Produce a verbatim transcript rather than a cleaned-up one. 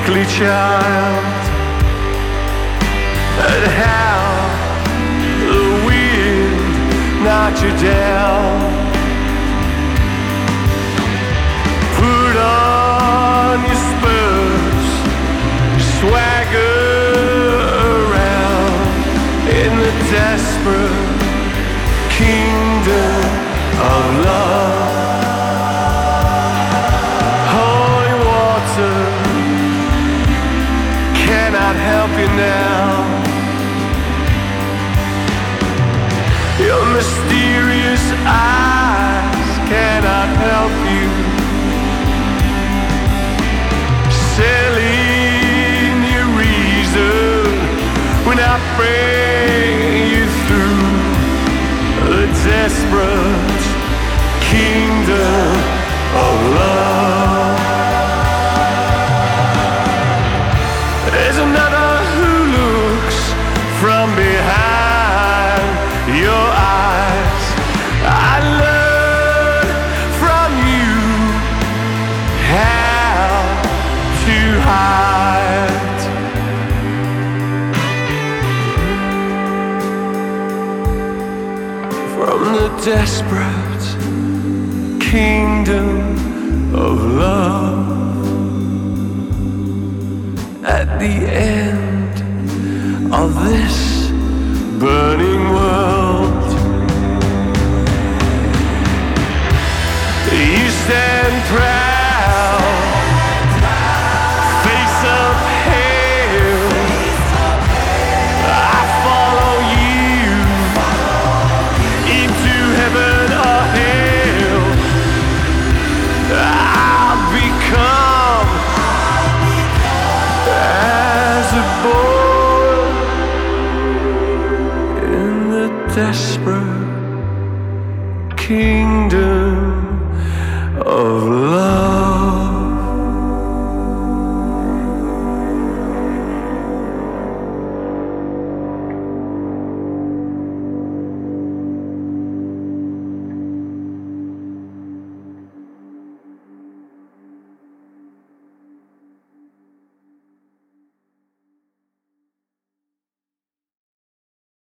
weakly child, and how the wind knocked you down. Put on your spurs, swagger around in the desperate kingdom of love. Holy water cannot help you now. Your mysterious eyes cannot help you. Selling your reason when I bring you through the desperate kingdom of love. There's another who looks from behind your eyes. I learn from you how to hide. From the desperate kingdom of love. At the end of this burning world, you stand proud, face up hale. I follow you into heaven or hell. I'll become as a boy in the desperate kingdom of love.